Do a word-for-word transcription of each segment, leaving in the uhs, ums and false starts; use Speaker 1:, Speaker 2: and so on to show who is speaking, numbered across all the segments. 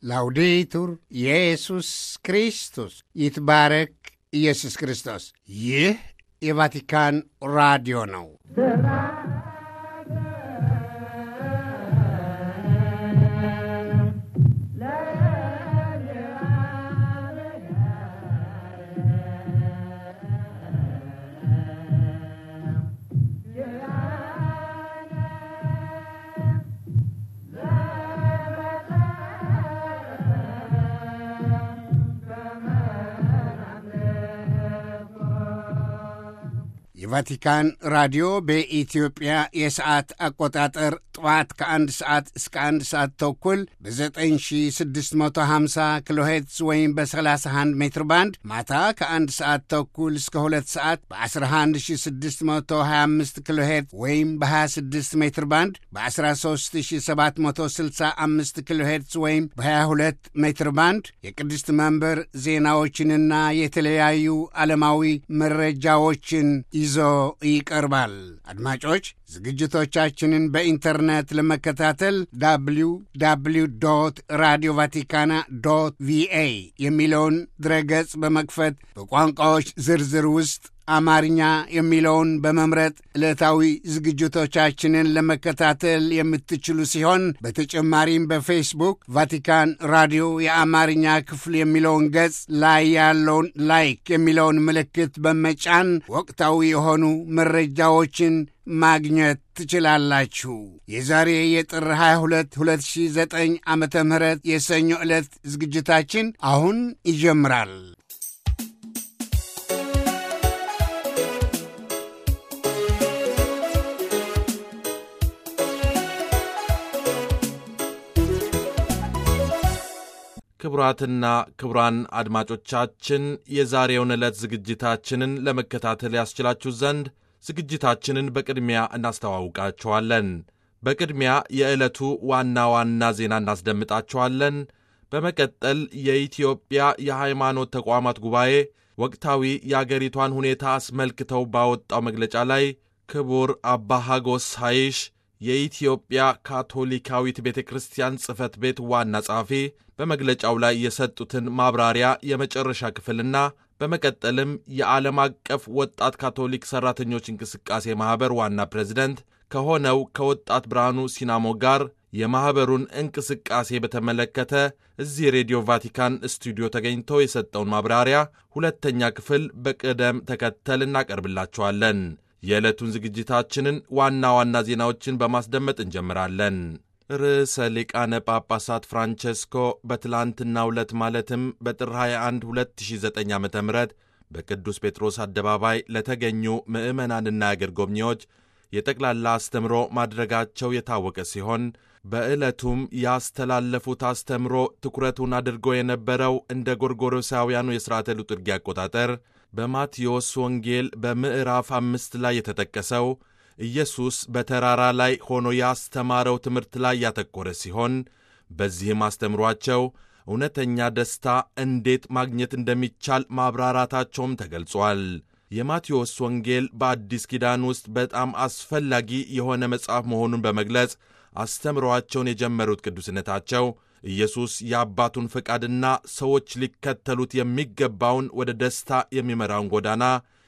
Speaker 1: ላውዴቱር ኢየሱስ ክርስቶስ ይትባረክ ኢየሱስ ክርስቶስ። ይህ የቫቲካን ራዲዮ ነው። የቫቲካን ራዲዮ በኢትዮጵያ የሰዓት አቆጣጠር ጠዋት ከአንድ ሰዓት እስከ አንድ ሰዓት ተኩል በዘጠኝ ሺህ ስድስት መቶ ሃምሳ ኪሎ ሄርትዝ ወይም በሰላሳ አንድ ሜትር ባንድ፣ ማታ ከአንድ ሰዓት ተኩል እስከ ሁለት ሰዓት በአስራ አንድ ሺህ ስድስት መቶ ሀያ አምስት ኪሎ ሄርትዝ ወይም በሀያ ስድስት ሜትር ባንድ፣ በአስራ ሦስት ሺህ ሰባት መቶ ስልሳ አምስት ኪሎ ሄርትዝ ወይም በሀያ ሁለት ሜትር ባንድ የቅድስት መንበር ዜናዎችንና የተለያዩ ዓለማዊ መረጃዎችን ይዞ ይቀርባል። አድማጮች ዝግጅቶቻችንን በኢንተርኔት ለመከታተል ደብሊው ደብሊው ደብሊው ዶት ራዲዮ ቫቲካና ዶት ቪኤ የሚለውን ድረገጽ በመክፈት በቋንቋዎች ዝርዝር ውስጥ አማርኛ የሚለውን በመምረጥ ዕለታዊ ዝግጅቶቻችንን ለመከታተል የምትችሉ ሲሆን በተጨማሪም በፌስቡክ ቫቲካን ራዲዮ የአማርኛ ክፍል የሚለውን ገጽ ላይ ያለውን ላይክ የሚለውን ምልክት በመጫን ወቅታዊ የሆኑ መረጃዎችን ማግኘት ትችላላችሁ። የዛሬ የጥር ሃያ ሁለት ሁለት ሺህ ዘጠኝ ዓመተ ምህረት የሰኞ ዕለት ዝግጅታችን አሁን ይጀምራል።
Speaker 2: ክቡራትና ክቡራን አድማጮቻችን የዛሬውን ዕለት ዝግጅታችንን ለመከታተል ያስችላችሁ ዘንድ ዝግጅታችንን በቅድሚያ እናስተዋውቃችኋለን። በቅድሚያ የዕለቱ ዋና ዋና ዜና እናስደምጣችኋለን። በመቀጠል የኢትዮጵያ የሃይማኖት ተቋማት ጉባኤ ወቅታዊ የአገሪቷን ሁኔታ አስመልክተው ባወጣው መግለጫ ላይ ክቡር አባ ሐጎስ ሐይሽ የኢትዮጵያ ካቶሊካዊት ቤተ ክርስቲያን ጽሕፈት ቤት ዋና ጸሐፊ በመግለጫው ላይ የሰጡትን ማብራሪያ የመጨረሻ ክፍልና በመቀጠልም የዓለም አቀፍ ወጣት ካቶሊክ ሠራተኞች እንቅስቃሴ ማኅበር ዋና ፕሬዝደንት ከሆነው ከወጣት ብርሃኑ ሲናሞ ጋር የማኅበሩን እንቅስቃሴ በተመለከተ እዚህ ሬዲዮ ቫቲካን ስቱዲዮ ተገኝቶ የሰጠውን ማብራሪያ ሁለተኛ ክፍል በቅደም ተከተል እናቀርብላችኋለን። የዕለቱን ዝግጅታችንን ዋና ዋና ዜናዎችን በማስደመጥ እንጀምራለን። ርዕሰ ሊቃነ ጳጳሳት ፍራንቼስኮ በትላንትናው ዕለት ማለትም በጥር ሃያ አንድ ሁለት ሺህ ዘጠኝ ዓመተ ምህረት በቅዱስ ጴጥሮስ አደባባይ ለተገኙ ምዕመናንና አገር ጎብኚዎች የጠቅላላ አስተምሮ ማድረጋቸው የታወቀ ሲሆን በዕለቱም ያስተላለፉት አስተምሮ ትኩረቱን አድርጎ የነበረው እንደ ጎርጎሮሳውያኑ የሥርዓተ ሉጥርጊ አቆጣጠር በማቴዎስ ወንጌል በምዕራፍ አምስት ላይ የተጠቀሰው ኢየሱስ በተራራ ላይ ሆኖ ያስተማረው ትምህርት ላይ ያተኮረ ሲሆን በዚህም አስተምሯቸው እውነተኛ ደስታ እንዴት ማግኘት እንደሚቻል ማብራራታቸውም ተገልጿል። የማቴዎስ ወንጌል በአዲስ ኪዳን ውስጥ በጣም አስፈላጊ የሆነ መጽሐፍ መሆኑን በመግለጽ አስተምሯቸውን የጀመሩት ቅዱስነታቸው ኢየሱስ የአባቱን ፈቃድና ሰዎች ሊከተሉት የሚገባውን ወደ ደስታ የሚመራውን ጎዳና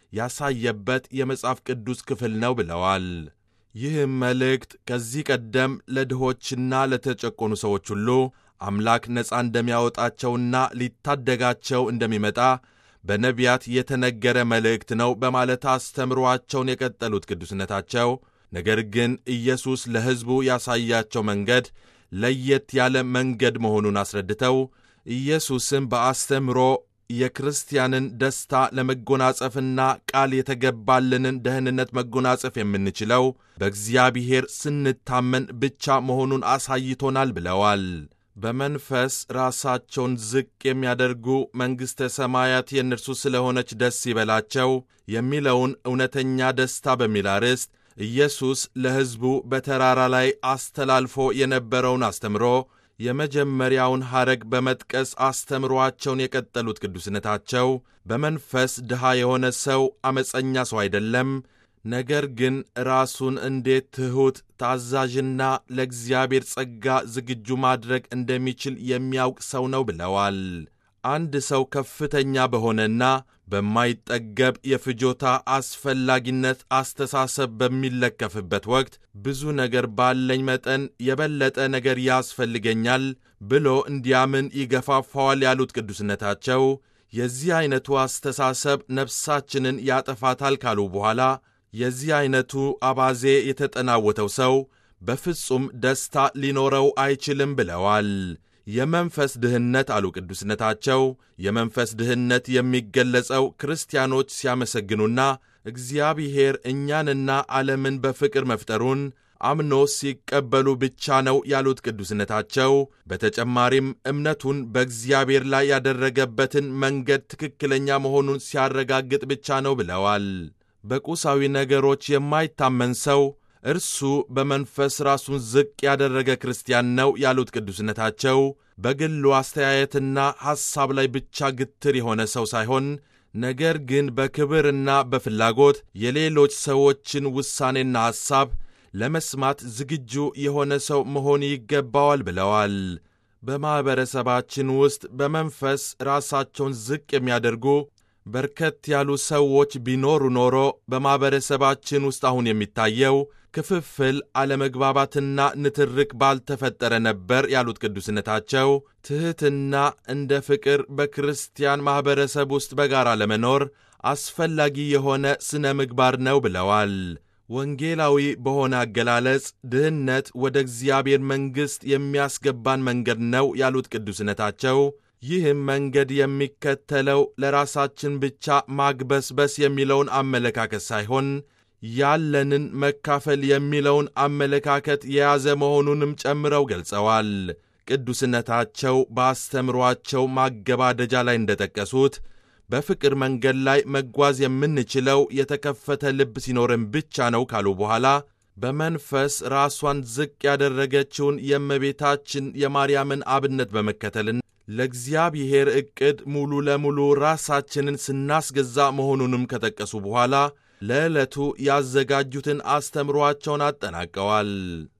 Speaker 2: ያሳየበት የመጽሐፍ ቅዱስ ክፍል ነው ብለዋል። ይህም መልእክት ከዚህ ቀደም ለድሆችና ለተጨቆኑ ሰዎች ሁሉ አምላክ ነፃ እንደሚያወጣቸውና ሊታደጋቸው እንደሚመጣ በነቢያት የተነገረ መልእክት ነው በማለት አስተምሯቸውን የቀጠሉት ቅዱስነታቸው ነገር ግን ኢየሱስ ለሕዝቡ ያሳያቸው መንገድ ለየት ያለ መንገድ መሆኑን አስረድተው ኢየሱስም በአስተምሮ የክርስቲያንን ደስታ ለመጎናጸፍና ቃል የተገባልንን ደህንነት መጎናጸፍ የምንችለው በእግዚአብሔር ስንታመን ብቻ መሆኑን አሳይቶናል ብለዋል። በመንፈስ ራሳቸውን ዝቅ የሚያደርጉ መንግሥተ ሰማያት የእነርሱ ስለሆነች ደስ ይበላቸው የሚለውን እውነተኛ ደስታ በሚል አርዕስት ኢየሱስ ለሕዝቡ በተራራ ላይ አስተላልፎ የነበረውን አስተምሮ የመጀመሪያውን ሐረግ በመጥቀስ አስተምሮአቸውን የቀጠሉት ቅዱስነታቸው በመንፈስ ድሃ የሆነ ሰው ዓመፀኛ ሰው አይደለም፣ ነገር ግን ራሱን እንዴት ትሑት፣ ታዛዥና ለእግዚአብሔር ጸጋ ዝግጁ ማድረግ እንደሚችል የሚያውቅ ሰው ነው ብለዋል። አንድ ሰው ከፍተኛ በሆነና በማይጠገብ የፍጆታ አስፈላጊነት አስተሳሰብ በሚለከፍበት ወቅት ብዙ ነገር ባለኝ መጠን የበለጠ ነገር ያስፈልገኛል ብሎ እንዲያምን ይገፋፋዋል ያሉት ቅዱስነታቸው የዚህ አይነቱ አስተሳሰብ ነፍሳችንን ያጠፋታል ካሉ በኋላ የዚህ አይነቱ አባዜ የተጠናወተው ሰው በፍጹም ደስታ ሊኖረው አይችልም ብለዋል። የመንፈስ ድህነት አሉ ቅዱስነታቸው የመንፈስ ድህነት የሚገለጸው ክርስቲያኖች ሲያመሰግኑና እግዚአብሔር እኛንና ዓለምን በፍቅር መፍጠሩን አምኖ ሲቀበሉ ብቻ ነው ያሉት ቅዱስነታቸው በተጨማሪም እምነቱን በእግዚአብሔር ላይ ያደረገበትን መንገድ ትክክለኛ መሆኑን ሲያረጋግጥ ብቻ ነው ብለዋል። በቁሳዊ ነገሮች የማይታመን ሰው እርሱ በመንፈስ ራሱን ዝቅ ያደረገ ክርስቲያን ነው ያሉት ቅዱስነታቸው በግሉ አስተያየትና ሐሳብ ላይ ብቻ ግትር የሆነ ሰው ሳይሆን ነገር ግን በክብርና በፍላጎት የሌሎች ሰዎችን ውሳኔና ሐሳብ ለመስማት ዝግጁ የሆነ ሰው መሆን ይገባዋል ብለዋል። በማኅበረሰባችን ውስጥ በመንፈስ ራሳቸውን ዝቅ የሚያደርጉ በርከት ያሉ ሰዎች ቢኖሩ ኖሮ በማኅበረሰባችን ውስጥ አሁን የሚታየው ክፍፍል፣ አለመግባባትና ንትርክ ባልተፈጠረ ነበር ያሉት ቅዱስነታቸው ትሕትና እንደ ፍቅር በክርስቲያን ማኅበረሰብ ውስጥ በጋራ ለመኖር አስፈላጊ የሆነ ስነ ምግባር ነው ብለዋል። ወንጌላዊ በሆነ አገላለጽ ድህነት ወደ እግዚአብሔር መንግሥት የሚያስገባን መንገድ ነው ያሉት ቅዱስነታቸው ይህም መንገድ የሚከተለው ለራሳችን ብቻ ማግበስበስ የሚለውን አመለካከት ሳይሆን ያለንን መካፈል የሚለውን አመለካከት የያዘ መሆኑንም ጨምረው ገልጸዋል። ቅዱስነታቸው በአስተምሯቸው ማገባደጃ ላይ እንደጠቀሱት በፍቅር መንገድ ላይ መጓዝ የምንችለው የተከፈተ ልብ ሲኖርን ብቻ ነው ካሉ በኋላ በመንፈስ ራሷን ዝቅ ያደረገችውን የእመቤታችን የማርያምን አብነት በመከተልን ለእግዚአብሔር ዕቅድ ሙሉ ለሙሉ ራሳችንን ስናስገዛ መሆኑንም ከጠቀሱ በኋላ ለዕለቱ ያዘጋጁትን አስተምሯቸውን አጠናቀዋል።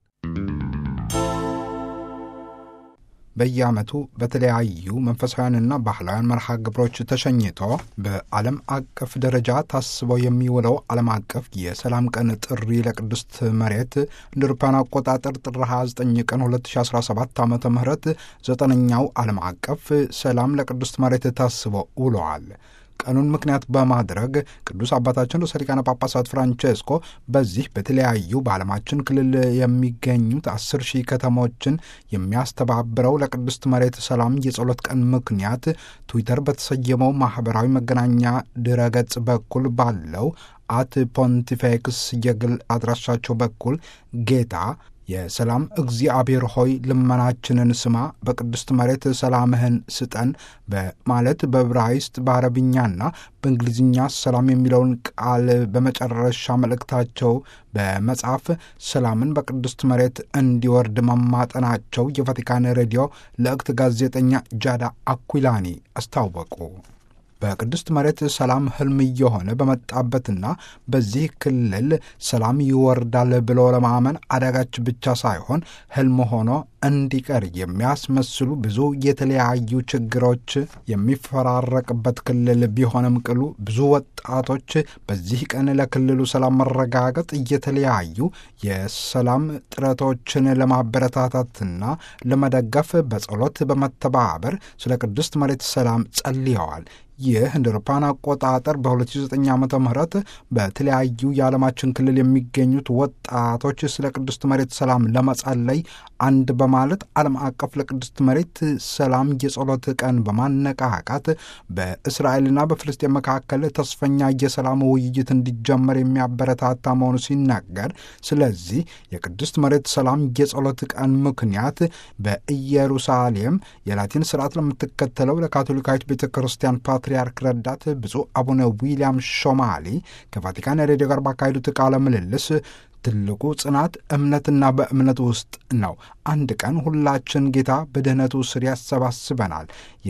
Speaker 3: በየዓመቱ በተለያዩ መንፈሳውያንና ባህላውያን መርሃ ግብሮች ተሸኝቶ በዓለም አቀፍ ደረጃ ታስበው የሚውለው ዓለም አቀፍ የሰላም ቀን ጥሪ ለቅድስት መሬት እንደ አውሮፓውያን አቆጣጠር ጥር ሃያ ዘጠኝ ቀን ሁለት ሺህ አስራ ሰባት ዓመተ ምህረት ዘጠነኛው ዓለም አቀፍ ሰላም ለቅድስት መሬት ታስቦ ውለዋል። ቀኑን ምክንያት በማድረግ ቅዱስ አባታችን ርዕሰ ሊቃነ ጳጳሳት ፍራንቼስኮ በዚህ በተለያዩ በዓለማችን ክልል የሚገኙት አስር ሺህ ከተሞችን የሚያስተባብረው ለቅድስት መሬት ሰላም የጸሎት ቀን ምክንያት ትዊተር በተሰየመው ማኅበራዊ መገናኛ ድረገጽ በኩል ባለው አት ፖንቲፌክስ የግል አድራሻቸው በኩል ጌታ የሰላም እግዚአብሔር ሆይ ልመናችንን ስማ፣ በቅድስት መሬት ሰላምህን ስጠን በማለት በዕብራይስጥ በአረብኛና በእንግሊዝኛ ሰላም የሚለውን ቃል በመጨረሻ መልእክታቸው በመጻፍ ሰላምን በቅድስት መሬት እንዲወርድ መማጠናቸው የቫቲካን ሬዲዮ ለእክት ጋዜጠኛ ጃዳ አኩላኒ አስታወቁ። በቅድስት መሬት ሰላም ህልም እየሆነ በመጣበትና በዚህ ክልል ሰላም ይወርዳል ብሎ ለማመን አዳጋች ብቻ ሳይሆን ህልም ሆኖ እንዲቀር የሚያስመስሉ ብዙ የተለያዩ ችግሮች የሚፈራረቅበት ክልል ቢሆንም ቅሉ ብዙ ወጣቶች በዚህ ቀን ለክልሉ ሰላም መረጋገጥ የተለያዩ የሰላም ጥረቶችን ለማበረታታትና ለመደገፍ በጸሎት በመተባበር ስለ ቅድስት መሬት ሰላም ጸልየዋል። ይህ እንደ አውሮፓውያን አቆጣጠር በሁለት ሺህ ዘጠኝ ዓመተ ምህረት በተለያዩ የዓለማችን ክልል የሚገኙት ወጣቶች ስለ ቅድስት መሬት ሰላም ለመጸለይ አንድ በማለት ዓለም አቀፍ ለቅድስት መሬት ሰላም የጸሎት ቀን በማነቃቃት በእስራኤልና በፍልስጤም መካከል ተስፈኛ የሰላም ውይይት እንዲጀመር የሚያበረታታ መሆኑ ሲናገር፣ ስለዚህ የቅድስት መሬት ሰላም የጸሎት ቀን ምክንያት በኢየሩሳሌም የላቲን ስርዓት ለምትከተለው ለካቶሊካዊት ቤተ ክርስቲያን ፓትርያርክ ረዳት ብፁዕ አቡነ ዊልያም ሾማሊ ከቫቲካን ሬዲዮ ጋር ባካሄዱት ቃለ ምልልስ ትልቁ ጽናት እምነትና በእምነት ውስጥ ነው። አንድ ቀን ሁላችን ጌታ በድህነቱ ስር ያሰባስበናል።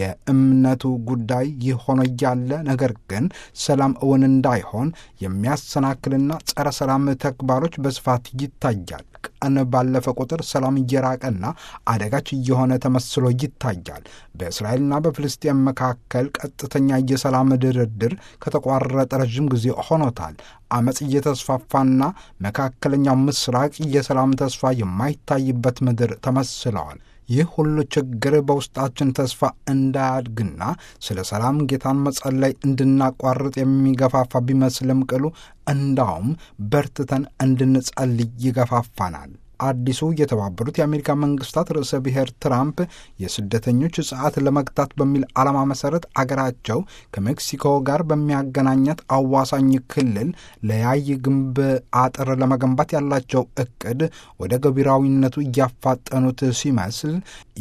Speaker 3: የእምነቱ ጉዳይ ይህ ሆኖ እያለ ነገር ግን ሰላም እውን እንዳይሆን የሚያሰናክልና ጸረ ሰላም ተግባሮች በስፋት ይታያል። ቀን ባለፈ ቁጥር ሰላም እየራቀና አደጋች እየሆነ ተመስሎ ይታያል። በእስራኤልና በፍልስጤም መካከል ቀጥተኛ የሰላም ድርድር ከተቋረጠ ረዥም ጊዜ ሆኖታል። አመጽ እየተስፋፋና መካከለኛው ምስራቅ የሰላም ተስፋ የማይታይበት ምድር ተመስለዋል። ይህ ሁሉ ችግር በውስጣችን ተስፋ እንዳያድግና ስለ ሰላም ጌታን መጸለይ እንድናቋርጥ የሚገፋፋ ቢመስልም ቅሉ እንዳውም በርትተን እንድንጸልይ ይገፋፋናል። አዲሱ የተባበሩት የአሜሪካ መንግስታት ርዕሰ ብሔር ትራምፕ የስደተኞች ሰዓት ለመግታት በሚል ዓላማ መሰረት አገራቸው ከሜክሲኮ ጋር በሚያገናኛት አዋሳኝ ክልል ለያይ ግንብ አጥር ለመገንባት ያላቸው እቅድ ወደ ገቢራዊነቱ እያፋጠኑት ሲመስል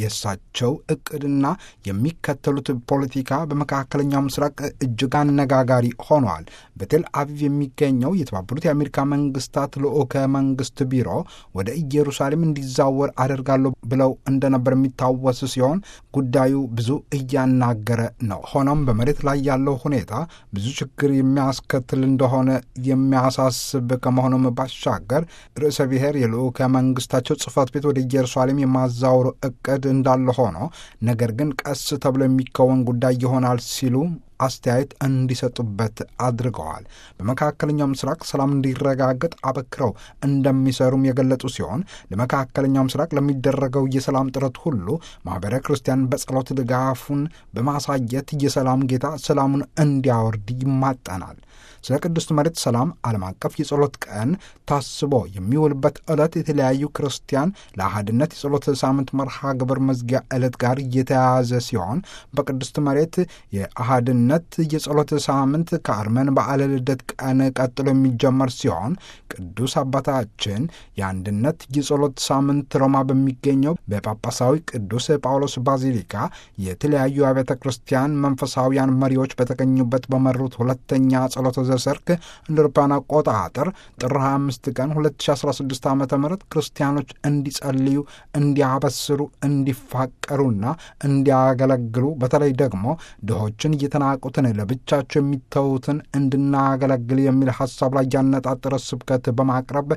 Speaker 3: የእሳቸው እቅድና የሚከተሉት ፖለቲካ በመካከለኛው ምስራቅ እጅግ አነጋጋሪ ሆኗል። በቴል አቪቭ የሚገኘው የተባበሩት የአሜሪካ መንግስታት ልዑከ መንግስት ቢሮ ወደ ኢየሩሳሌም እንዲዛወር አደርጋለሁ ብለው እንደነበር የሚታወስ ሲሆን ጉዳዩ ብዙ እያናገረ ነው። ሆኖም በመሬት ላይ ያለው ሁኔታ ብዙ ችግር የሚያስከትል እንደሆነ የሚያሳስብ ከመሆኑም ባሻገር ርዕሰ ብሔር የልዑከ መንግስታቸው ጽሕፈት ቤት ወደ ኢየሩሳሌም የማዛወሩ እቅድ እንዳለ ሆኖ ነገር ግን ቀስ ተብሎ የሚከወን ጉዳይ ይሆናል ሲሉ አስተያየት እንዲሰጡበት አድርገዋል። በመካከለኛው ምስራቅ ሰላም እንዲረጋገጥ አበክረው እንደሚሰሩም የገለጹ ሲሆን ለመካከለኛው ምስራቅ ለሚደረገው የሰላም ጥረት ሁሉ ማህበረ ክርስቲያን በጸሎት ድጋፉን በማሳየት የሰላም ጌታ ሰላሙን እንዲያወርድ ይማጠናል። ስለ ቅድስት መሬት ሰላም ዓለም አቀፍ የጸሎት ቀን ታስቦ የሚውልበት ዕለት የተለያዩ ክርስቲያን ለአህድነት የጸሎት ሳምንት መርሃ ግብር መዝጊያ ዕለት ጋር እየተያያዘ ሲሆን በቅድስት መሬት የአህድነት የጸሎት ሳምንት ከአርመን በዓለ ልደት ቀን ቀጥሎ የሚጀመር ሲሆን ቅዱስ አባታችን የአንድነት የጸሎት ሳምንት ሮማ በሚገኘው በጳጳሳዊ ቅዱስ ጳውሎስ ባዚሊካ የተለያዩ አብያተ ክርስቲያን መንፈሳውያን መሪዎች በተገኙበት በመሩት ሁለተኛ ጸሎተ ዘሰርክ እንደ አውሮፓውያን አቆጣጠር ጥር ሃያ አምስት ቀን ሁለት ሺህ አስራ ስድስት ዓመተ ምህረት ክርስቲያኖች እንዲጸልዩ፣ እንዲያበስሩ፣ እንዲፋቀሩና እንዲያገለግሉ በተለይ ደግሞ ድሆችን እየተናቁትን ለብቻቸው የሚተዉትን እንድናገለግል የሚል ሐሳብ ላይ ያነጣጠረ ስብከት በማቅረብ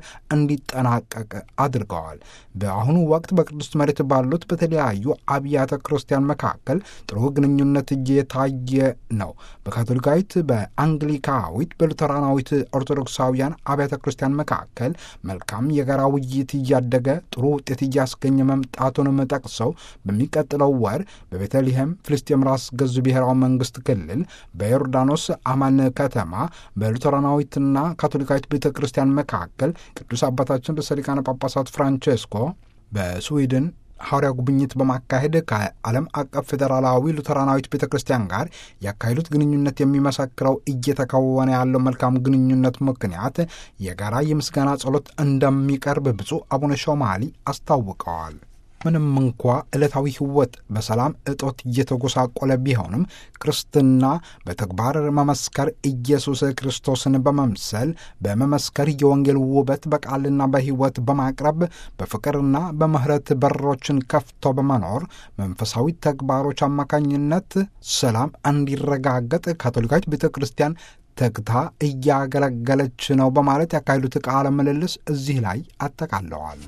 Speaker 3: እንዲጠናቀቅ አድርገዋል። በአሁኑ ወቅት በቅድስት መሬት ባሉት በተለያዩ አብያተ ክርስቲያን መካከል ጥሩ ግንኙነት እየታየ ነው። በካቶሊካዊት፣ በአንግሊካዊት፣ በሉተራናዊት ኦርቶዶክሳውያን አብያተ ክርስቲያን መካከል መልካም የጋራ ውይይት እያደገ ጥሩ ውጤት እያስገኘ መምጣቱንም ጠቅሰው በሚቀጥለው ወር በቤተልሔም ፍልስጤም ራስ ገዙ ብሔራዊ መንግስት ክልል በዮርዳኖስ አማን ከተማ በሉተራናዊትና ካቶሊካዊት ቤተ ክርስቲያን መካከል ቅዱስ አባታችን ርዕሰ ሊቃነ ጳጳሳት ፍራንቼስኮ በስዊድን ሐዋርያ ጉብኝት በማካሄድ ከዓለም አቀፍ ፌዴራላዊ ሉተራናዊት ቤተ ክርስቲያን ጋር ያካሄዱት ግንኙነት የሚመሰክረው እየተከወነ ያለው መልካም ግንኙነት ምክንያት የጋራ የምስጋና ጸሎት እንደሚቀርብ ብፁዕ አቡነ ሾማሊ አስታውቀዋል። ምንም እንኳ ዕለታዊ ሕይወት በሰላም እጦት እየተጎሳቆለ ቢሆንም ክርስትና በተግባር መመስከር ኢየሱስ ክርስቶስን በመምሰል በመመስከር የወንጌል ውበት በቃልና በሕይወት በማቅረብ በፍቅርና በምህረት በሮችን ከፍቶ በመኖር መንፈሳዊ ተግባሮች አማካኝነት ሰላም እንዲረጋገጥ ካቶሊካዊት ቤተ ክርስቲያን ተግታ እያገለገለች ነው በማለት ያካሄዱት ቃለ ምልልስ እዚህ ላይ አጠቃለዋል።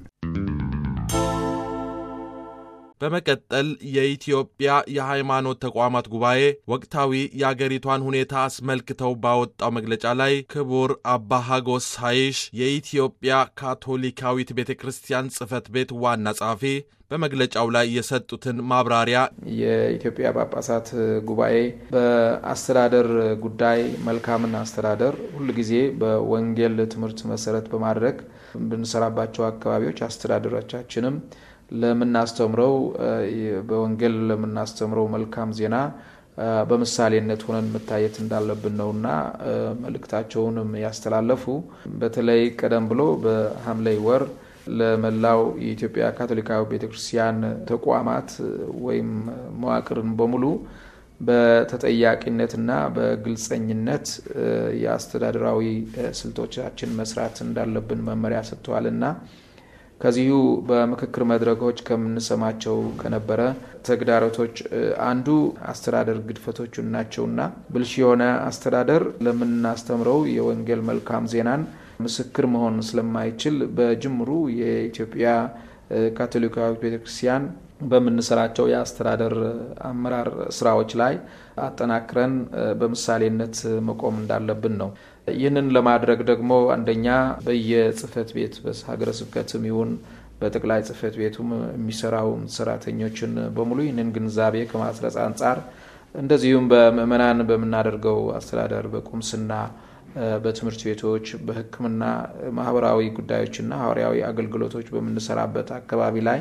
Speaker 2: በመቀጠል የኢትዮጵያ የሃይማኖት ተቋማት ጉባኤ ወቅታዊ የአገሪቷን ሁኔታ አስመልክተው ባወጣው መግለጫ ላይ ክቡር አባ ሀጎስ ሐይሽ የኢትዮጵያ ካቶሊካዊት ቤተ ክርስቲያን ጽሕፈት ቤት ዋና ጸሐፊ በመግለጫው ላይ የሰጡትን ማብራሪያ
Speaker 4: የኢትዮጵያ ጳጳሳት ጉባኤ በአስተዳደር ጉዳይ መልካምና አስተዳደር ሁሉ ጊዜ በወንጌል ትምህርት መሰረት በማድረግ ብንሰራባቸው አካባቢዎች አስተዳደሮቻችንም ለምናስተምረው በወንጌል ለምናስተምረው መልካም ዜና በምሳሌነት ሆነን መታየት እንዳለብን ነውና መልእክታቸውንም ያስተላለፉ። በተለይ ቀደም ብሎ በሐምሌ ወር ለመላው የኢትዮጵያ ካቶሊካዊ ቤተክርስቲያን ተቋማት ወይም መዋቅርን በሙሉ በተጠያቂነትና በግልጸኝነት የአስተዳደራዊ ስልቶቻችን መስራት እንዳለብን መመሪያ ሰጥቷልና ከዚሁ በምክክር መድረኮች ከምንሰማቸው ከነበረ ተግዳሮቶች አንዱ አስተዳደር ግድፈቶች ናቸውና ብልሽ የሆነ አስተዳደር ለምናስተምረው የወንጌል መልካም ዜናን ምስክር መሆን ስለማይችል በጅምሩ የኢትዮጵያ ካቶሊካዊት ቤተክርስቲያን በምንሰራቸው የአስተዳደር አመራር ስራዎች ላይ አጠናክረን በምሳሌነት መቆም እንዳለብን ነው። ይህንን ለማድረግ ደግሞ አንደኛ በየጽህፈት ቤት በሀገረ ስብከትም ይሁን በጠቅላይ ጽህፈት ቤቱም የሚሰራው ሰራተኞችን በሙሉ ይህንን ግንዛቤ ከማስረጽ አንጻር እንደዚሁም በምእመናን በመናደርገው አስተዳደር በቁምስና በትምህርት ቤቶች በሕክምና ማህበራዊ ጉዳዮችና ሐዋርያዊ አገልግሎቶች በመንሰራበት አካባቢ ላይ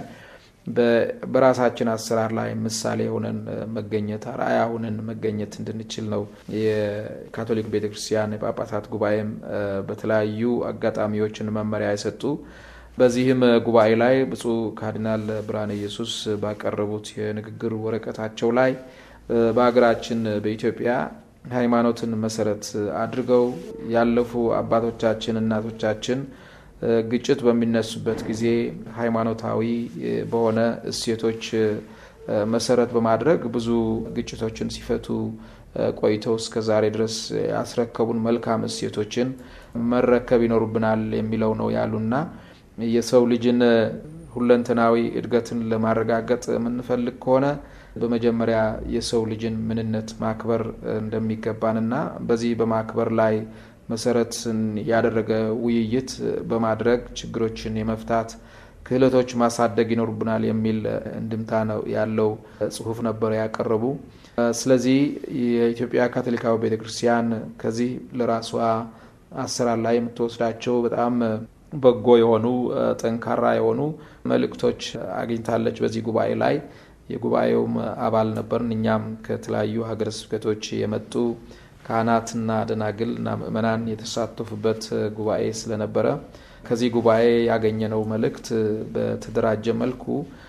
Speaker 4: በራሳችን አሰራር ላይ ምሳሌ ሆነን መገኘት አርአያ ሆነን መገኘት እንድንችል ነው። የካቶሊክ ቤተክርስቲያን የጳጳሳት ጉባኤም በተለያዩ አጋጣሚዎችን መመሪያ የሰጡ በዚህም ጉባኤ ላይ ብፁዕ ካርዲናል ብርሃነ ኢየሱስ ባቀረቡት የንግግር ወረቀታቸው ላይ በአገራችን በኢትዮጵያ ሃይማኖትን መሰረት አድርገው ያለፉ አባቶቻችን እናቶቻችን ግጭት በሚነሱበት ጊዜ ሃይማኖታዊ በሆነ እሴቶች መሰረት በማድረግ ብዙ ግጭቶችን ሲፈቱ ቆይተው እስከ ዛሬ ድረስ ያስረከቡን መልካም እሴቶችን መረከብ ይኖርብናል የሚለው ነው ያሉና የሰው ልጅን ሁለንተናዊ እድገትን ለማረጋገጥ የምንፈልግ ከሆነ በመጀመሪያ የሰው ልጅን ምንነት ማክበር እንደሚገባንና በዚህ በማክበር ላይ መሰረትን ያደረገ ውይይት በማድረግ ችግሮችን የመፍታት ክህሎቶች ማሳደግ ይኖርብናል የሚል እንድምታ ነው ያለው ጽሁፍ ነበር ያቀረቡ። ስለዚህ የኢትዮጵያ ካቶሊካዊ ቤተክርስቲያን ከዚህ ለራሷ አሰራር ላይ የምትወስዳቸው በጣም በጎ የሆኑ ጠንካራ የሆኑ መልእክቶች አግኝታለች። በዚህ ጉባኤ ላይ የጉባኤውም አባል ነበርን። እኛም ከተለያዩ ሀገረ ስብከቶች የመጡ ካህናትና ደናግልና ምእመናን የተሳተፉበት ጉባኤ ስለነበረ ከዚህ ጉባኤ ያገኘነው መልእክት በተደራጀ መልኩ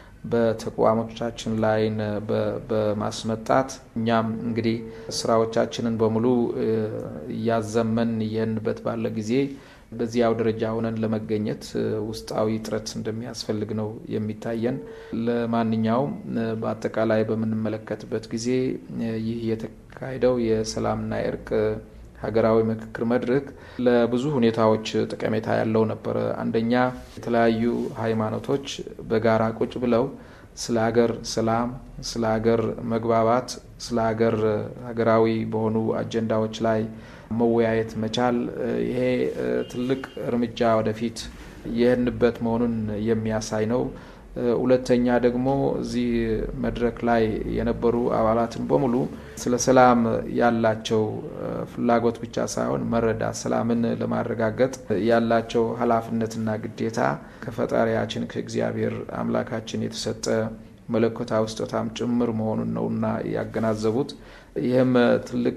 Speaker 4: በተቋሞቻችን ላይ በማስመጣት እኛም እንግዲህ ስራዎቻችንን በሙሉ ያዘመን የንበት ባለ ጊዜ በዚያው ደረጃ ሆነን ለመገኘት ውስጣዊ ጥረት እንደሚያስፈልግ ነው የሚታየን። ለማንኛውም በአጠቃላይ በመንመለከትበት ጊዜ ይህ የተካሄደው የሰላምና የእርቅ ሀገራዊ ምክክር መድረክ ለብዙ ሁኔታዎች ጠቀሜታ ያለው ነበር። አንደኛ የተለያዩ ሃይማኖቶች በጋራ ቁጭ ብለው ስለ ሀገር ሰላም፣ ስለ ሀገር መግባባት፣ ስለ ሀገር ሀገራዊ በሆኑ አጀንዳዎች ላይ መወያየት መቻል ይሄ ትልቅ እርምጃ ወደፊት የሄድንበት መሆኑን የሚያሳይ ነው። ሁለተኛ ደግሞ እዚህ መድረክ ላይ የነበሩ አባላትን በሙሉ ስለ ሰላም ያላቸው ፍላጎት ብቻ ሳይሆን መረዳት ሰላምን ለማረጋገጥ ያላቸው ኃላፊነትና ግዴታ ከፈጣሪያችን ከእግዚአብሔር አምላካችን የተሰጠ መለኮታዊ ስጦታም ጭምር መሆኑን ነውና ያገናዘቡት። ይህም ትልቅ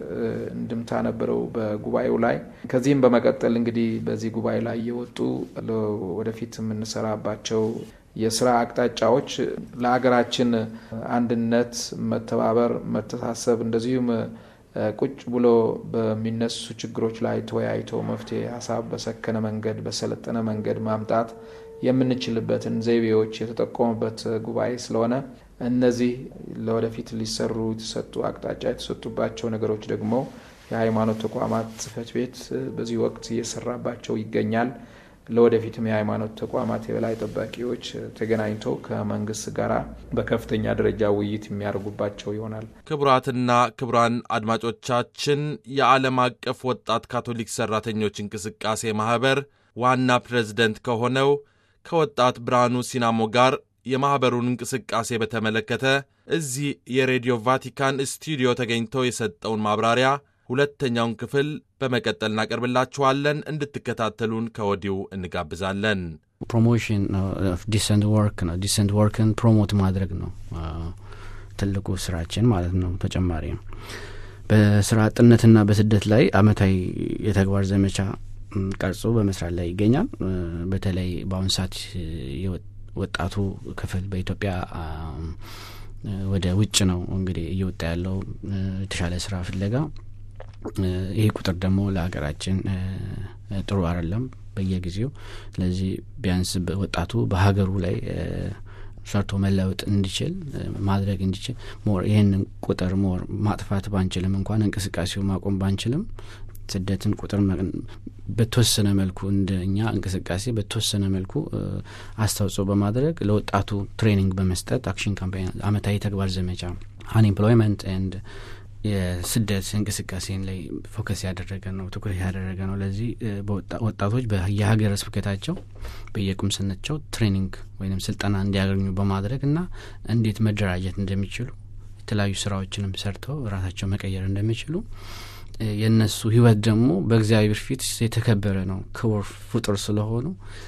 Speaker 4: እንድምታ ነበረው በጉባኤው ላይ። ከዚህም በመቀጠል እንግዲህ በዚህ ጉባኤ ላይ የወጡ ወደፊት የምንሰራባቸው የስራ አቅጣጫዎች ለሀገራችን አንድነት፣ መተባበር፣ መተሳሰብ እንደዚሁም ቁጭ ብሎ በሚነሱ ችግሮች ላይ ተወያይቶ መፍትሄ ሀሳብ በሰከነ መንገድ በሰለጠነ መንገድ ማምጣት የምንችልበትን ዘይቤዎች የተጠቆሙበት ጉባኤ ስለሆነ እነዚህ ለወደፊት ሊሰሩ የተሰጡ አቅጣጫ የተሰጡባቸው ነገሮች ደግሞ የሃይማኖት ተቋማት ጽሕፈት ቤት በዚህ ወቅት እየሰራባቸው ይገኛል። ለወደፊትም የሃይማኖት ተቋማት የበላይ ጠባቂዎች ተገናኝተው ከመንግስት ጋር በከፍተኛ ደረጃ ውይይት የሚያደርጉባቸው ይሆናል።
Speaker 2: ክቡራትና ክቡራን አድማጮቻችን የዓለም አቀፍ ወጣት ካቶሊክ ሰራተኞች እንቅስቃሴ ማህበር ዋና ፕሬዝዳንት ከሆነው ከወጣት ብርሃኑ ሲናሞ ጋር የማህበሩን እንቅስቃሴ በተመለከተ እዚህ የሬዲዮ ቫቲካን ስቱዲዮ ተገኝተው የሰጠውን ማብራሪያ ሁለተኛውን ክፍል በመቀጠል እናቀርብላችኋለን። እንድትከታተሉን ከወዲሁ እንጋብዛለን።
Speaker 5: ፕሮሞሽን ኦፍ ዲሰንት ወርክ ነው። ዲሰንት ወርክን ፕሮሞት ማድረግ ነው ትልቁ ስራችን ማለት ነው። ተጨማሪ በስራ አጥነትና በስደት ላይ አመታዊ የተግባር ዘመቻ ቀርጾ በመስራት ላይ ይገኛል። በተለይ በአሁን ሰዓት ወጣቱ ክፍል በኢትዮጵያ ወደ ውጭ ነው እንግዲህ እየወጣ ያለው የተሻለ ስራ ፍለጋ። ይሄ ቁጥር ደግሞ ለሀገራችን ጥሩ አይደለም በየጊዜው። ስለዚህ ቢያንስ ወጣቱ በሀገሩ ላይ ሰርቶ መለወጥ እንዲችል ማድረግ እንዲችል ሞር ይሄንን ቁጥር ሞር ማጥፋት ባንችልም እንኳን እንቅስቃሴው ማቆም ባንችልም ስደትን ቁጥር በተወሰነ መልኩ እንደኛ እንቅስቃሴ በተወሰነ መልኩ አስተዋጽኦ በማድረግ ለወጣቱ ትሬኒንግ በመስጠት አክሽን ካምፔን አመታዊ ተግባር ዘመቻ አንኤምፕሎይመንት ኤንድ የስደት እንቅስቃሴን ላይ ፎከስ ያደረገ ነው ትኩረት ያደረገ ነው። ለዚህ ወጣቶች በየሀገረ ስብከታቸው በየቁምስናቸው ትሬኒንግ ወይንም ስልጠና እንዲያገኙ በማድረግና እንዴት መደራጀት እንደሚችሉ የተለያዩ ስራዎችንም ሰርተው ራሳቸው መቀየር እንደሚችሉ የነሱ ህይወት ደግሞ በእግዚአብሔር ፊት የተከበረ ነው ክቡር ፍጡር ስለሆኑ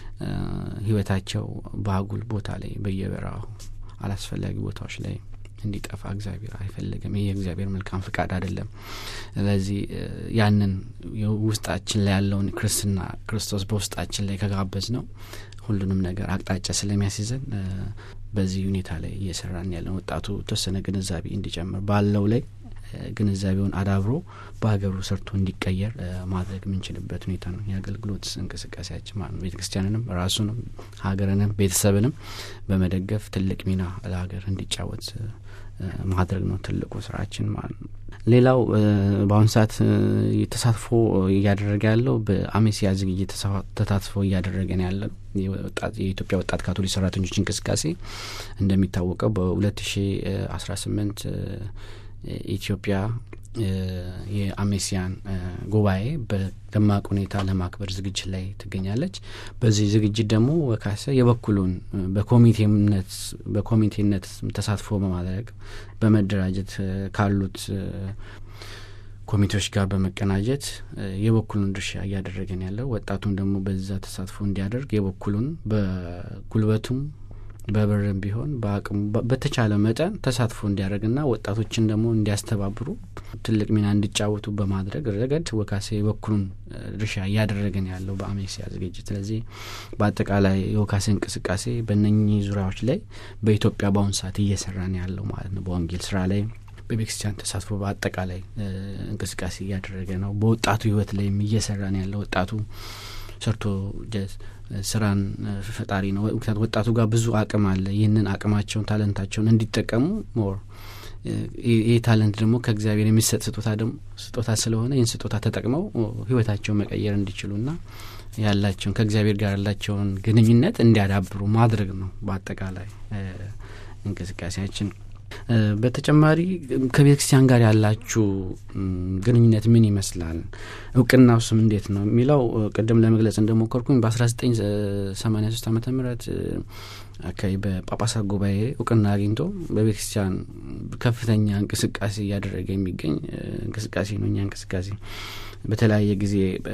Speaker 5: ህይወታቸው ባጉል ቦታ ላይ በየበራው አላስፈላጊ ቦታዎች ላይ እንዲጠፋ እግዚአብሔር አይፈልግም። ይሄ እግዚአብሔር መልካም ፍቃድ አይደለም። ስለዚህ ያንን ውስጣችን ላይ ያለውን ክርስትና ክርስቶስ በውስጣችን ላይ ከጋበዝ ነው ሁሉንም ነገር አቅጣጫ ስለሚያስይዘን በዚህ ሁኔታ ላይ እየሰራን ያለን ወጣቱ ተወሰነ ግንዛቤ እንዲጨምር ባለው ላይ ግንዛቤውን አዳብሮ በሀገሩ ሰርቶ እንዲቀየር ማድረግ የምንችልበት ሁኔታ ነው የአገልግሎት እንቅስቃሴያችን ማለት ነው። ቤተክርስቲያንንም ራሱንም ሀገርንም ቤተሰብንም በመደገፍ ትልቅ ሚና ለሀገር እንዲጫወት ማድረግ ነው ትልቁ ስራችን ማለት ነው። ሌላው በአሁኑ ሰዓት ተሳትፎ እያደረገ ያለው በአሜሲያ ዝግጅት ተሳትፎ እያደረገ ነው ያለው የኢትዮጵያ ወጣት ካቶሊክ ሰራተኞች እንቅስቃሴ እንደሚታወቀው በ2018 ኢትዮጵያ የአሜሲያን ጉባኤ በደማቅ ሁኔታ ለማክበር ዝግጅት ላይ ትገኛለች። በዚህ ዝግጅት ደግሞ ወካሰ የበኩሉን በኮሚቴነት በኮሚቴነት ተሳትፎ በማድረግ በመደራጀት ካሉት ኮሚቴዎች ጋር በመቀናጀት የበኩሉን ድርሻ እያደረገን ያለው ወጣቱን ደግሞ በዛ ተሳትፎ እንዲያደርግ የበኩሉን በጉልበቱም በበረም ቢሆን በአቅሙ በተቻለ መጠን ተሳትፎ እንዲያደርግና ወጣቶችን ደግሞ እንዲያስተባብሩ ትልቅ ሚና እንዲጫወቱ በማድረግ ረገድ ወካሴ የበኩሉን ድርሻ እያደረገን ያለው በአሜሲያ ዝግጅት። ስለዚህ በአጠቃላይ የወካሴ እንቅስቃሴ በእነኚህ ዙሪያዎች ላይ በኢትዮጵያ በአሁኑ ሰዓት እየሰራን ያለው ማለት ነው። በወንጌል ስራ ላይ በቤተክርስቲያን ተሳትፎ በአጠቃላይ እንቅስቃሴ እያደረገ ነው። በወጣቱ ህይወት ላይ እየሰራን ያለው ወጣቱ ሰርቶ ጀስ ስራን ፈጣሪ ነው። ምክንያቱም ወጣቱ ጋር ብዙ አቅም አለ። ይህንን አቅማቸውን ታለንታቸውን እንዲጠቀሙ ሞር ይሄ ታለንት ደግሞ ከእግዚአብሔር የሚሰጥ ስጦታ ደግሞ ስጦታ ስለሆነ ይህን ስጦታ ተጠቅመው ህይወታቸውን መቀየር እንዲችሉና ያላቸውን ከእግዚአብሔር ጋር ያላቸውን ግንኙነት እንዲያዳብሩ ማድረግ ነው በአጠቃላይ እንቅስቃሴያችን። በተጨማሪ ከቤተክርስቲያን ጋር ያላችሁ ግንኙነት ምን ይመስላል? እውቅናው ስም እንዴት ነው የሚለው ቀደም ለመግለጽ እንደሞከርኩኝ በ1983 ዓመተ ምህረት አካይ በጳጳሳት ጉባኤ እውቅና አግኝቶ በቤተክርስቲያን ከፍተኛ እንቅስቃሴ ያደረገ የሚገኝ እንቅስቃሴ ነው። እኛ እንቅስቃሴ በተለያየ ጊዜ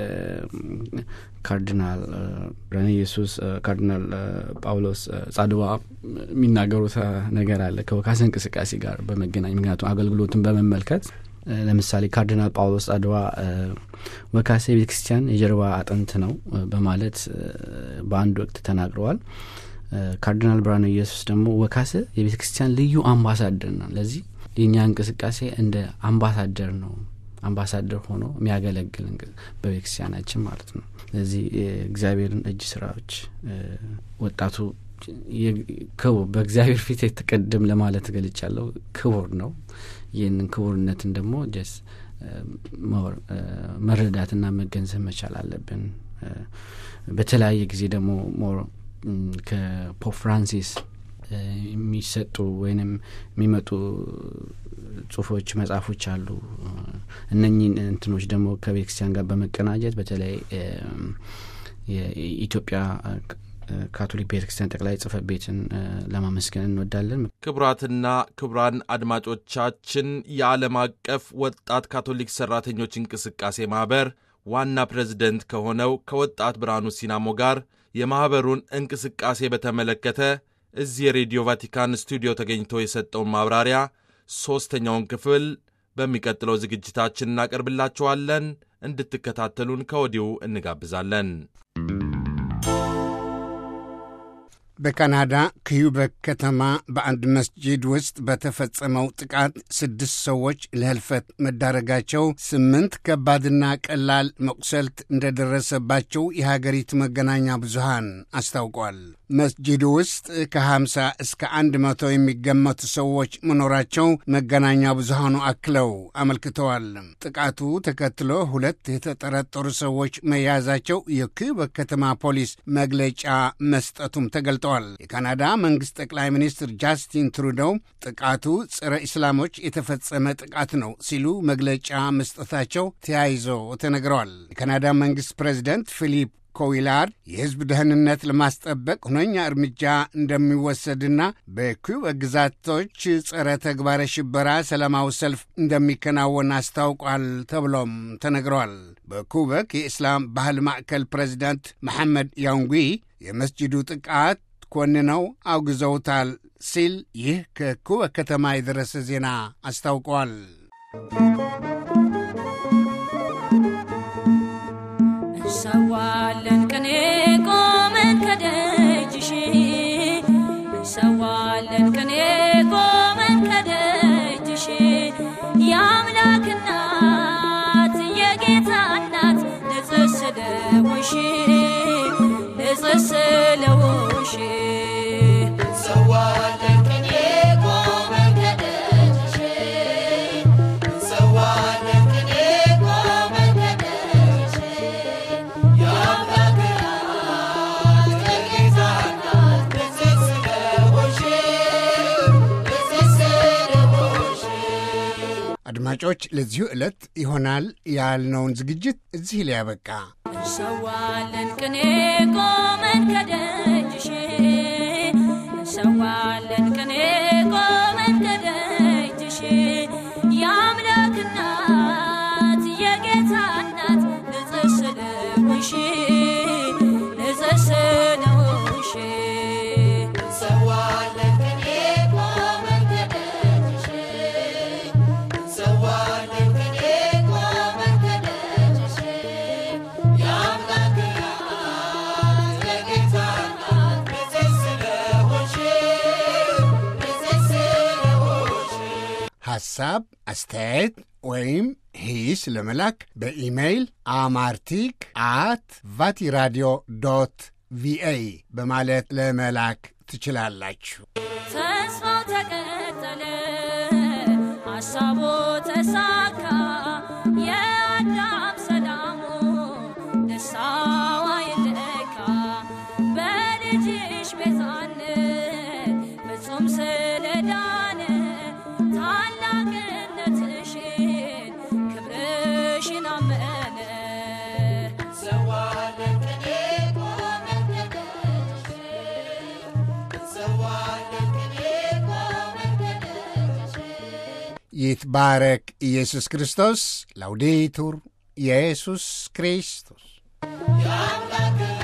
Speaker 5: ካርዲናል ብርሃነ ኢየሱስ ካርዲናል ጳውሎስ ጻድዋ የሚናገሩት ነገር አለ ከወካሴ እንቅስቃሴ ጋር በመገናኝ ምክንያቱም አገልግሎትን በመመልከት ለምሳሌ ካርዲናል ጳውሎስ ጻድዋ ወካሴ ቤተክርስቲያን የጀርባ አጥንት ነው በማለት በአንድ ወቅት ተናግረዋል። ካርዲናል ብርሃነ ኢየሱስ ደግሞ ወካሴ የቤተክርስቲያን ልዩ አምባሳደር ነው። ለዚህ የኛ እንቅስቃሴ እንደ አምባሳደር ነው አምባሳደር ሆኖ የሚያገለግል በቤተክርስቲያናችን ማለት ነው። ስለዚህ እግዚአብሔርን እጅ ስራዎች ወጣቱ የክቡር በእግዚአብሔር ፊት የተቀደም ለማለት ገልጫለሁ ክቡር ነው። ይህንን ክቡርነትን ደግሞ ጀስ መረዳትና መገንዘብ መቻል አለብን። በተለያየ ጊዜ ደግሞ ሞር ከፖፕ ፍራንሲስ የሚሰጡ ወይንም የሚመጡ ጽሁፎች መጽሐፎች አሉ። እነኚህ እንትኖች ደግሞ ከቤተክርስቲያን ጋር በመቀናጀት በተለይ የኢትዮጵያ ካቶሊክ ቤተክርስቲያን ጠቅላይ ጽሕፈት ቤትን ለማመስገን እንወዳለን።
Speaker 2: ክቡራትና ክቡራን አድማጮቻችን የዓለም አቀፍ ወጣት ካቶሊክ ሰራተኞች እንቅስቃሴ ማህበር ዋና ፕሬዝዳንት ከሆነው ከወጣት ብርሃኑ ሲናሞ ጋር የማህበሩን እንቅስቃሴ በተመለከተ እዚህ የሬዲዮ ቫቲካን ስቱዲዮ ተገኝቶ የሰጠውን ማብራሪያ ሶስተኛውን ክፍል በሚቀጥለው ዝግጅታችን እናቀርብላችኋለን። እንድትከታተሉን ከወዲሁ እንጋብዛለን።
Speaker 1: በካናዳ ኪዩቤክ ከተማ በአንድ መስጂድ ውስጥ በተፈጸመው ጥቃት ስድስት ሰዎች ለህልፈት መዳረጋቸው፣ ስምንት ከባድና ቀላል መቁሰልት እንደደረሰባቸው የሀገሪቱ መገናኛ ብዙሃን አስታውቋል። መስጂዱ ውስጥ ከሀምሳ እስከ አንድ መቶ የሚገመቱ ሰዎች መኖራቸው መገናኛ ብዙሃኑ አክለው አመልክተዋል። ጥቃቱ ተከትሎ ሁለት የተጠረጠሩ ሰዎች መያዛቸው የኪዩቤክ ከተማ ፖሊስ መግለጫ መስጠቱም ተገልጧል። የካናዳ መንግስት ጠቅላይ ሚኒስትር ጃስቲን ትሩዶው ጥቃቱ ጸረ እስላሞች የተፈጸመ ጥቃት ነው ሲሉ መግለጫ መስጠታቸው ተያይዞ ተነግረዋል። የካናዳ መንግስት ፕሬዝዳንት ፊሊፕ ኮዊላር የህዝብ ደህንነት ለማስጠበቅ ሁነኛ እርምጃ እንደሚወሰድና በኪዩቤክ ግዛቶች ጸረ ተግባረ ሽበራ ሰላማዊ ሰልፍ እንደሚከናወን አስታውቋል ተብሎም ተነግረዋል። በኪዩቤክ የእስላም ባህል ማዕከል ፕሬዝዳንት መሐመድ ያንጉ የመስጂዱ ጥቃት ኮንነው አውግዘውታል ሲል ይህ ከኪዩቤክ ከተማ የደረሰ ዜና አስታውቋል።
Speaker 6: ሰዋለን ከኔ ቆመን ከደጅሽ ሰዋለን ከኔ ቆመን ከደጅሽ የአምላክ እናት የጌታ እናት ለጸሰለውሽ ለጸሰለውሽ ሰዋለን ከኔ ቆመን ከደጅሽ ሰዋለን ከኔ ቆመን ከደጅሽ
Speaker 1: አድማጮች ለዚሁ ዕለት ይሆናል ያልነውን ዝግጅት እዚህ ላይ ያበቃ።
Speaker 6: ሰዋለን ከኔ ቆመን ከደጅሽ ሰዋለን ከኔ ቆመን ከደጅሽ የአምላክ እናት የጌታ እናት ለጸሰለውሽ ለጸሰለውሽ ሰዋለን ከኔ ቆመን ከደጅሽ ሰዋለን ከኔ ቆመን ከደጅሽ የአምላክ እናት የጌታ እናት ለጸሰለውሽ ለጸሰለውሽ
Speaker 1: ሐሳብ፣ አስተያየት ወይም ሂስ ለመላክ በኢሜይል አማርቲክ አት ቫቲራዲዮ ዶት ቪኦኤ በማለት ለመላክ ትችላላችሁ።
Speaker 6: ተስፋው ተቀጠለ ሐሳቡ ተሳካ የአዳም ሰላሙ ደስታዋ ይለካ በልጅሽ ቤዛነት ፍጹም ስለዳነ ታላቅነትሽን ክብርሽን አመነ ሰዋለን ከኔ ቆመን ከደጅሽ ሰዋለን ከኔ ቆመን ከደጅሽ
Speaker 1: ይትባረክ ኢየሱስ ክርስቶስ። ላውዴቱር ኢየሱስ ክርስቶስ።
Speaker 6: የአምላክ